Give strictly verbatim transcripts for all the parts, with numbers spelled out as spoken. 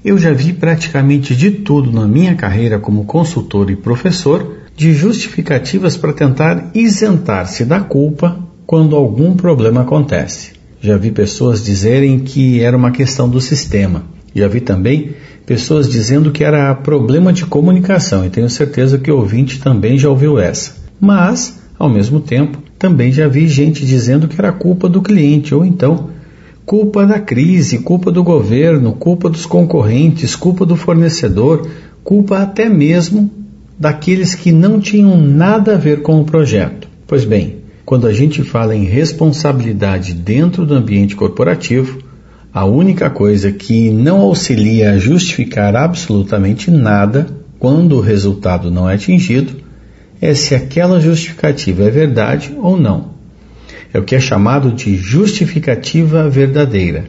Eu já vi praticamente de tudo na minha carreira como consultor e professor, de justificativas para tentar isentar-se da culpa quando algum problema acontece. Já vi pessoas dizerem que era uma questão do sistema. Já vi também pessoas dizendo que era problema de comunicação, e tenho certeza que o ouvinte também já ouviu essa. Mas, ao mesmo tempo, também já vi gente dizendo que era culpa do cliente, ou então culpa da crise, culpa do governo, culpa dos concorrentes, culpa do fornecedor, culpa até mesmo daqueles que não tinham nada a ver com o projeto. Pois bem, quando a gente fala em responsabilidade dentro do ambiente corporativo, a única coisa que não auxilia a justificar absolutamente nada quando o resultado não é atingido é se aquela justificativa é verdade ou não. É o que é chamado de justificativa verdadeira.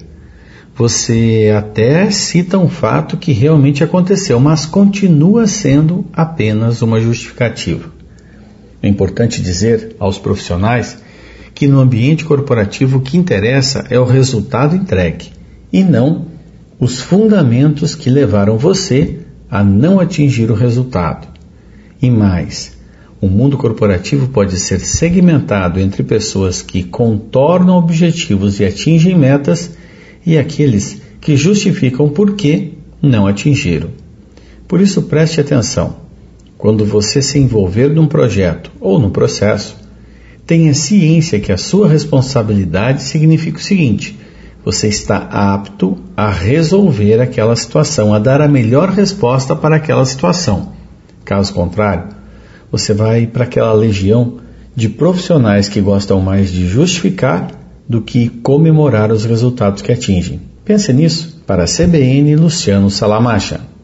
Você até cita um fato que realmente aconteceu, mas continua sendo apenas uma justificativa. É importante dizer aos profissionais que no ambiente corporativo o que interessa é o resultado entregue e não os fundamentos que levaram você a não atingir o resultado. E mais, o mundo corporativo pode ser segmentado entre pessoas que contornam objetivos e atingem metas e aqueles que justificam por que não atingiram. Por isso preste atenção. Quando você se envolver num projeto ou num processo, tenha ciência que a sua responsabilidade significa o seguinte: você está apto a resolver aquela situação, a dar a melhor resposta para aquela situação. Caso contrário, você vai para aquela legião de profissionais que gostam mais de justificar do que comemorar os resultados que atingem. Pense nisso. Para a C B N, Luciano Salamacha.